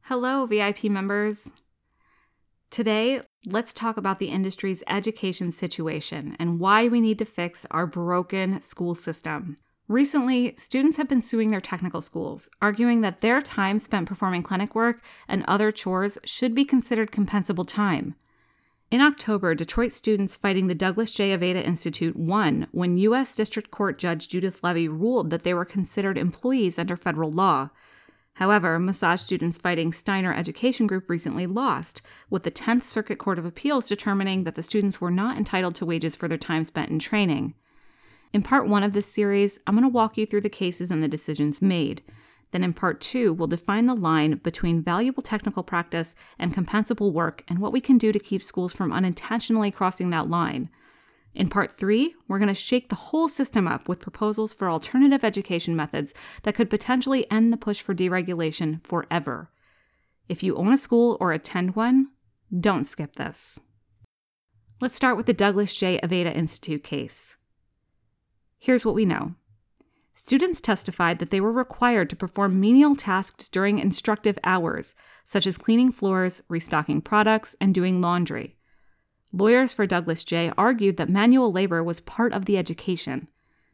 Hello, VIP members. Today, let's talk about the industry's education situation and why we need to fix our broken school system. Recently, students have been suing their technical schools, arguing that their time spent performing clinic work and other chores should be considered compensable time. In October, Detroit students fighting the Douglas J. Aveda Institute won when U.S. District Court Judge Judith Levy ruled that they were considered employees under federal law. However, massage students fighting Steiner Education Group recently lost, with the 10th Circuit Court of Appeals determining that the students were not entitled to wages for their time spent in training. In part 1 of this series, I'm going to walk you through the cases and the decisions made. Then in part 2, we'll define the line between valuable technical practice and compensable work and what we can do to keep schools from unintentionally crossing that line. In part 3, we're going to shake the whole system up with proposals for alternative education methods that could potentially end the push for deregulation forever. If you own a school or attend one, don't skip this. Let's start with the Douglas J. Aveda Institute case. Here's what we know. Students testified that they were required to perform menial tasks during instructive hours, such as cleaning floors, restocking products, and doing laundry. Lawyers for Douglas J. argued that manual labor was part of the education.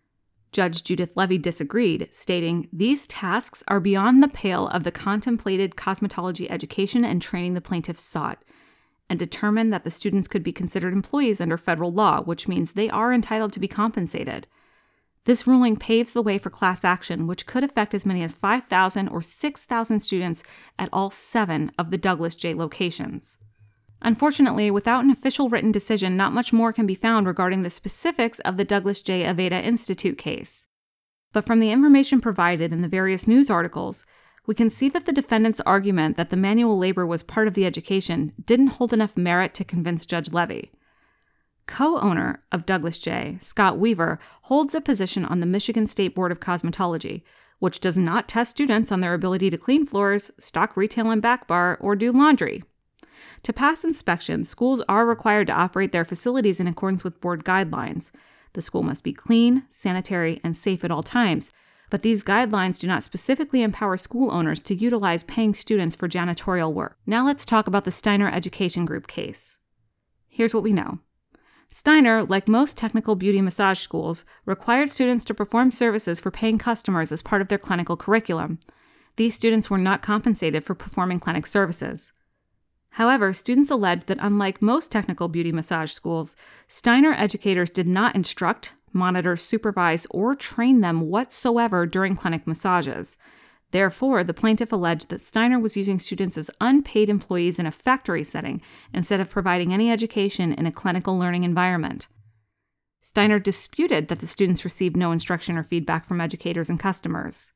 Judge Judith Levy disagreed, stating, "These tasks are beyond the pale of the contemplated cosmetology education and training the plaintiffs sought," and determined that the students could be considered employees under federal law, which means they are entitled to be compensated. This ruling paves the way for class action, which could affect as many as 5,000 or 6,000 students at all 7 of the Douglas J. locations. Unfortunately, without an official written decision, not much more can be found regarding the specifics of the Douglas J. Aveda Institute case. But from the information provided in the various news articles, we can see that the defendant's argument that the manual labor was part of the education didn't hold enough merit to convince Judge Levy. Co-owner of Douglas J., Scott Weaver, holds a position on the Michigan State Board of Cosmetology, which does not test students on their ability to clean floors, stock retail and back bar, or do laundry. To pass inspections, schools are required to operate their facilities in accordance with board guidelines. The school must be clean, sanitary, and safe at all times, but these guidelines do not specifically empower school owners to utilize paying students for janitorial work. Now let's talk about the Steiner Education Group case. Here's what we know. Steiner, like most technical beauty massage schools, required students to perform services for paying customers as part of their clinical curriculum. These students were not compensated for performing clinic services. However, students alleged that unlike most technical beauty massage schools, Steiner educators did not instruct, monitor, supervise, or train them whatsoever during clinic massages. Therefore, the plaintiff alleged that Steiner was using students as unpaid employees in a factory setting instead of providing any education in a clinical learning environment. Steiner disputed that the students received no instruction or feedback from educators and customers.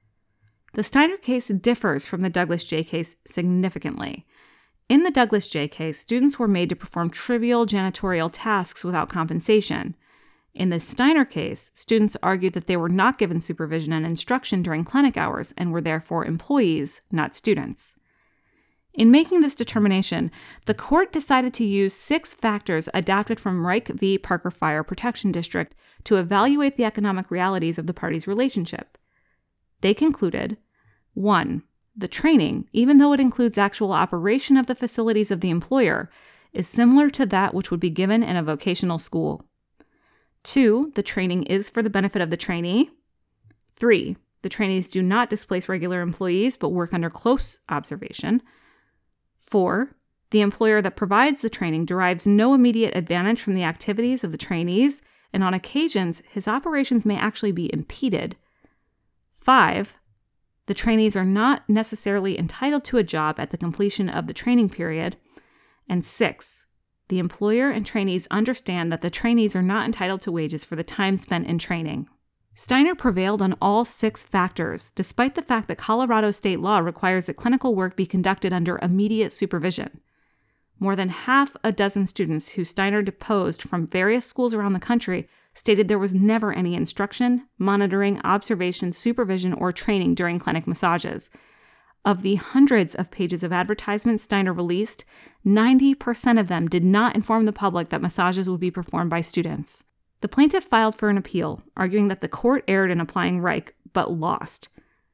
The Steiner case differs from the Douglas J. case significantly. In the Douglas J. case, students were made to perform trivial janitorial tasks without compensation. In the Steiner case, students argued that they were not given supervision and instruction during clinic hours and were therefore employees, not students. In making this determination, the court decided to use 6 factors adapted from Reich v. Parker Fire Protection District to evaluate the economic realities of the parties' relationship. They concluded, 1. The training, even though it includes actual operation of the facilities of the employer, is similar to that which would be given in a vocational school. 2. The training is for the benefit of the trainee. 3. The trainees do not displace regular employees but work under close observation. 4. The employer that provides the training derives no immediate advantage from the activities of the trainees, and on occasions, his operations may actually be impeded. 5. The trainees are not necessarily entitled to a job at the completion of the training period. And 6. The employer and trainees understand that the trainees are not entitled to wages for the time spent in training. Steiner prevailed on all 6 factors, despite the fact that Colorado state law requires that clinical work be conducted under immediate supervision. More than half a dozen students who Steiner deposed from various schools around the country stated there was never any instruction, monitoring, observation, supervision, or training during clinic massages. Of the hundreds of pages of advertisements Steiner released, 90% of them did not inform the public that massages would be performed by students. The plaintiff filed for an appeal, arguing that the court erred in applying Reich, but lost.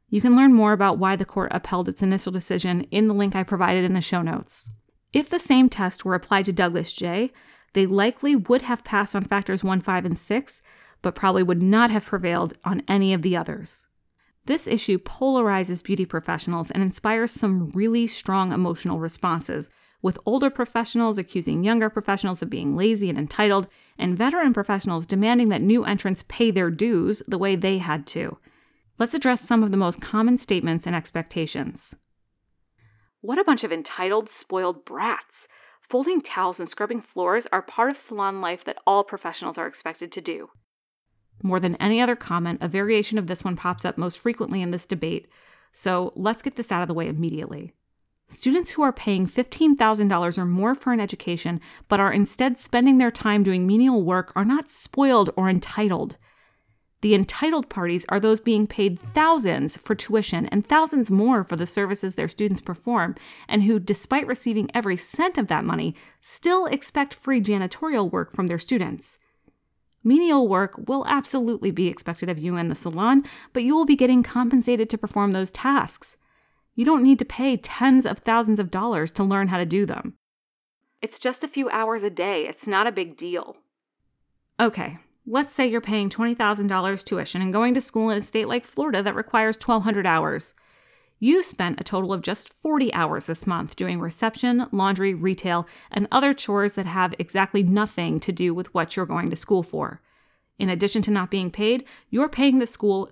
You can learn more about why the court upheld its initial decision in the link I provided in the show notes. If the same test were applied to Douglas J., they likely would have passed on factors 1, 5, and 6, but probably would not have prevailed on any of the others. This issue polarizes beauty professionals and inspires some really strong emotional responses, with older professionals accusing younger professionals of being lazy and entitled, and veteran professionals demanding that new entrants pay their dues the way they had to. Let's address some of the most common statements and expectations. What a bunch of entitled, spoiled brats! Folding towels and scrubbing floors are part of salon life that all professionals are expected to do. More than any other comment, a variation of this one pops up most frequently in this debate, so let's get this out of the way immediately. Students who are paying $15,000 or more for an education but are instead spending their time doing menial work are not spoiled or entitled. The entitled parties are those being paid thousands for tuition and thousands more for the services their students perform, and who, despite receiving every cent of that money, still expect free janitorial work from their students. Menial work will absolutely be expected of you in the salon, but you will be getting compensated to perform those tasks. You don't need to pay tens of thousands of dollars to learn how to do them. It's just a few hours a day. It's not a big deal. Okay. Let's say you're paying $20,000 tuition and going to school in a state like Florida that requires 1,200 hours. You spent a total of just 40 hours this month doing reception, laundry, retail, and other chores that have exactly nothing to do with what you're going to school for. In addition to not being paid, you're paying the school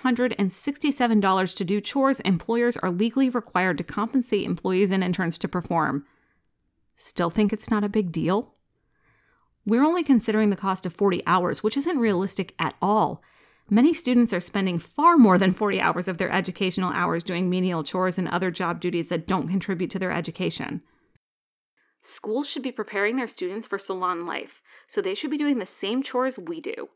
$667 to do chores employers are legally required to compensate employees and interns to perform. Still think it's not a big deal? We're only considering the cost of 40 hours, which isn't realistic at all. Many students are spending far more than 40 hours of their educational hours doing menial chores and other job duties that don't contribute to their education. Schools should be preparing their students for salon life, so they should be doing the same chores we do.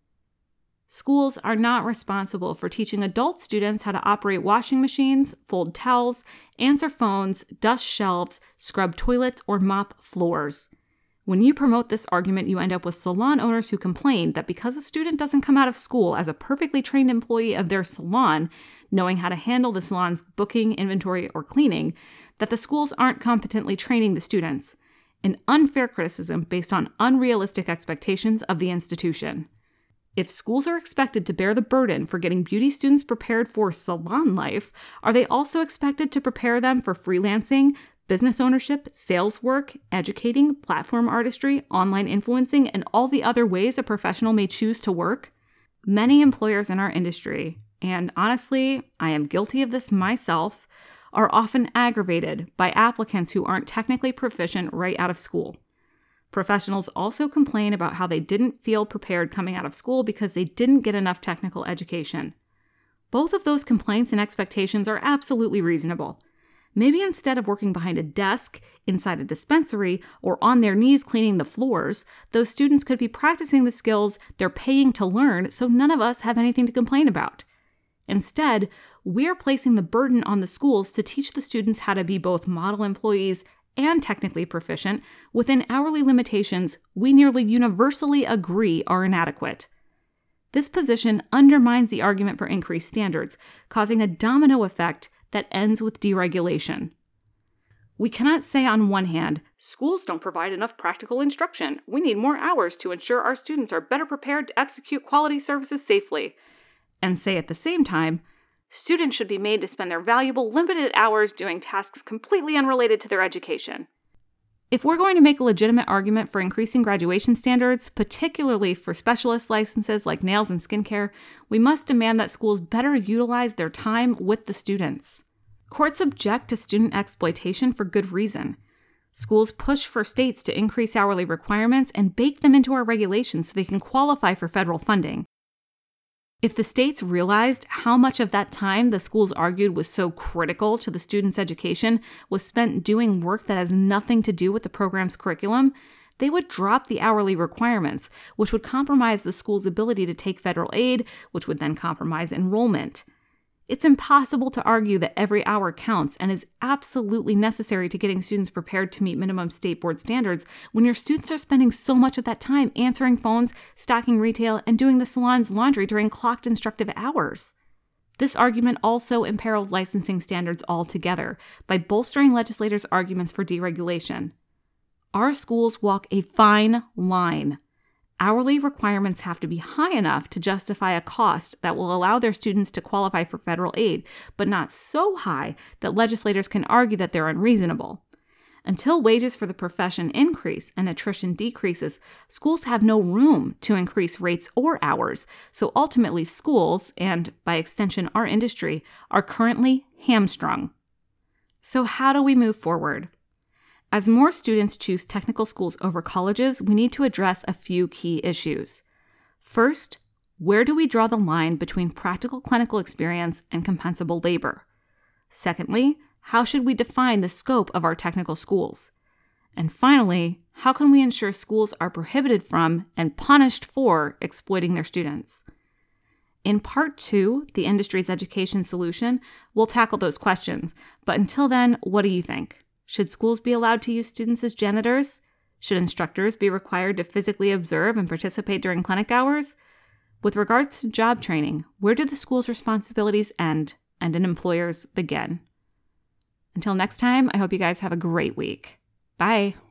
Schools are not responsible for teaching adult students how to operate washing machines, fold towels, answer phones, dust shelves, scrub toilets, or mop floors. When you promote this argument, you end up with salon owners who complain that because a student doesn't come out of school as a perfectly trained employee of their salon, knowing how to handle the salon's booking, inventory, or cleaning, that the schools aren't competently training the students. An unfair criticism based on unrealistic expectations of the institution. If schools are expected to bear the burden for getting beauty students prepared for salon life, are they also expected to prepare them for freelancing, business ownership, sales work, educating, platform artistry, online influencing, and all the other ways a professional may choose to work? Many employers in our industry, and honestly, I am guilty of this myself, are often aggravated by applicants who aren't technically proficient right out of school. Professionals also complain about how they didn't feel prepared coming out of school because they didn't get enough technical education. Both of those complaints and expectations are absolutely reasonable. Maybe instead of working behind a desk, inside a dispensary, or on their knees cleaning the floors, those students could be practicing the skills they're paying to learn, so none of us have anything to complain about. Instead, we're placing the burden on the schools to teach the students how to be both model employees and technically proficient within hourly limitations we nearly universally agree are inadequate. This position undermines the argument for increased standards, causing a domino effect that ends with deregulation. We cannot say on one hand, schools don't provide enough practical instruction. We need more hours to ensure our students are better prepared to execute quality services safely. And say at the same time, students should be made to spend their valuable limited hours doing tasks completely unrelated to their education. If we're going to make a legitimate argument for increasing graduation standards, particularly for specialist licenses like nails and skincare, we must demand that schools better utilize their time with the students. Courts object to student exploitation for good reason. Schools push for states to increase hourly requirements and bake them into our regulations so they can qualify for federal funding. If the states realized how much of that time the schools argued was so critical to the students' education was spent doing work that has nothing to do with the program's curriculum, they would drop the hourly requirements, which would compromise the school's ability to take federal aid, which would then compromise enrollment. It's impossible to argue that every hour counts and is absolutely necessary to getting students prepared to meet minimum state board standards when your students are spending so much of that time answering phones, stocking retail, and doing the salon's laundry during clocked instructive hours. This argument also imperils licensing standards altogether by bolstering legislators' arguments for deregulation. Our schools walk a fine line. Hourly requirements have to be high enough to justify a cost that will allow their students to qualify for federal aid, but not so high that legislators can argue that they're unreasonable. Until wages for the profession increase and attrition decreases, schools have no room to increase rates or hours. So ultimately, schools, and by extension our industry, are currently hamstrung. So how do we move forward? As more students choose technical schools over colleges, we need to address a few key issues. First, where do we draw the line between practical clinical experience and compensable labor? Secondly, how should we define the scope of our technical schools? And finally, how can we ensure schools are prohibited from and punished for exploiting their students? In Part 2, the industry's education solution, we'll tackle those questions. But until then, what do you think? Should schools be allowed to use students as janitors? Should instructors be required to physically observe and participate during clinic hours? With regards to job training, where do the school's responsibilities end and an employer's begin? Until next time, I hope you guys have a great week. Bye.